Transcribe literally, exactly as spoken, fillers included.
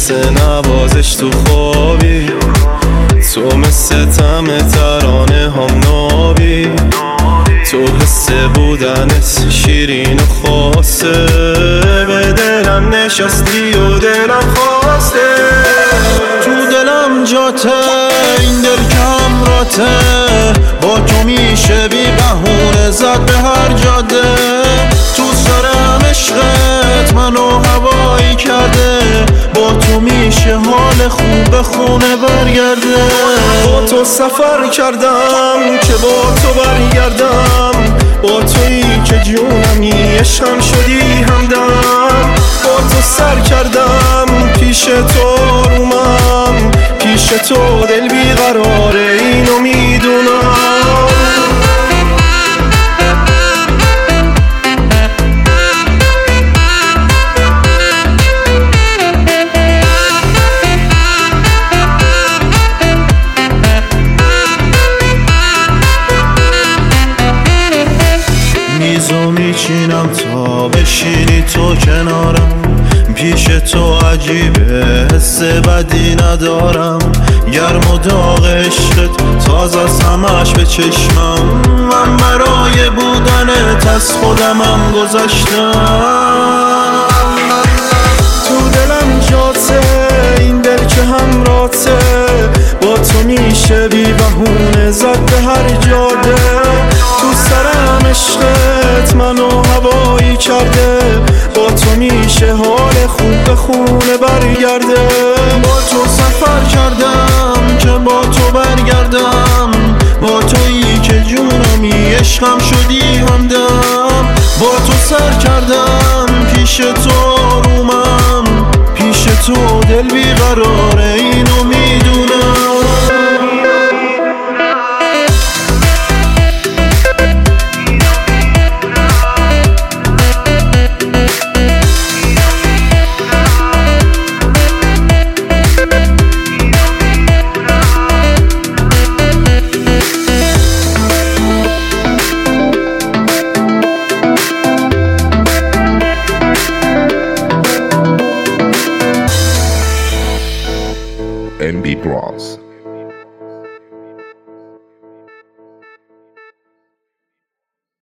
مثل نوازش تو خوابی، تو مثل طعم ترانه هم نابی، تو حس بودنت شیرین و خواسته، به دلم نشستی و دلم خواسته. تو دلم جاته این دل کم راته، با تو میشه بی بهونه زد به هر جاده. تو سرم عشقت منو هوایی کرده، با تو میشه حال خوب به خونه برگرده. با تو سفر کردم که با تو برگردم، با تویی که جونمی عشقم شدی همدم. با تو سر کردم پیش تو رومم، پیش تو دل بیقراره اینو میدونم. میزو میچینم تا بشینی تو کنارم، پیش تو عجیبه حس بدی ندارم. گرم و داغ عشقت تازه از همش به چشمم، من برای بودنت از خودمم گذاشتم. تو دلم جاته این دل که همراته، با تو میشه بی بهونه زد به هر جاده. تو سرم عشقت منو هوایی کرده، با تو میشه حال خوب به خونه برگرده. با تو سفر کردم که با تو برگردم، با تویی که جونمی عشقم شدی همدم. با تو سر کردم پیش تو رومم، پیش تو دل بیقراره اینو میدونم. N B Bros.